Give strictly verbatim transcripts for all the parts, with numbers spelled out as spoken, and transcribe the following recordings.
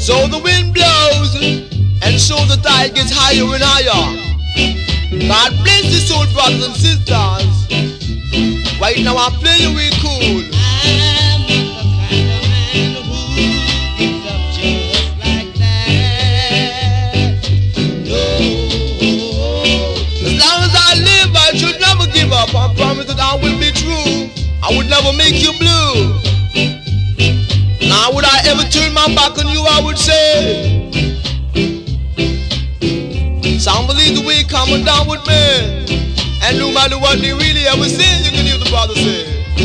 So the wind blows, and so the tide gets higher and higher. God bless the soul brothers and sisters. Right now I'm playing real cool. I'm not the kind of man who gives up just like that. No. As long as I live, I should never give up. I promise that I will be true. I would never make you blue. Now would I ever turn my back on you, I would say. Some believe the way coming down with me. And no matter what they really ever say, you can hear the brother say.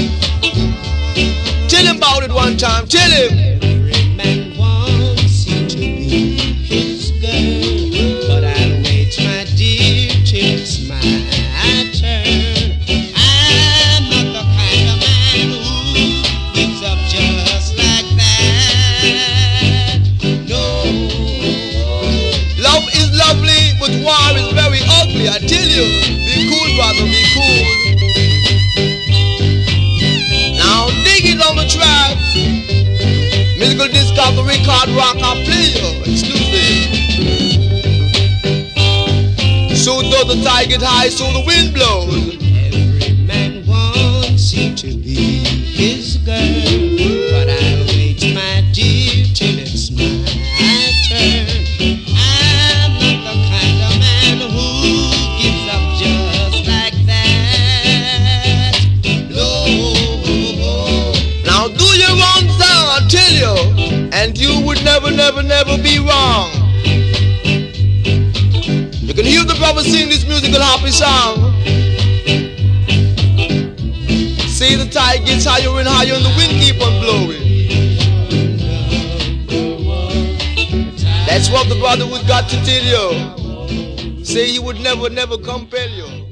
Tell him about it one time, tell him. Every man wants you to be his girl, but I'll wait, my dear, till it's my turn. I'm not the kind of man who gives up just like that. No. Love is lovely, but war is very ugly, I tell you. Be cool, brother, be cool. Now dig it on the track. Musical discovery card rock I play you exclusive. So does the tide get high, so the wind blows. Every man wants you to be his girl, but I'll wait, my dear, till it's my turn. I'm not the kind of man who gives up just like that. No. Now do your wrong song, I tell you, and you would never, never, never be wrong. You can hear the brother sing this musical happy song. See the tide gets higher and higher and the wind keep on blowing. That's what the brother would got to tell you. Say he would never, never compel you.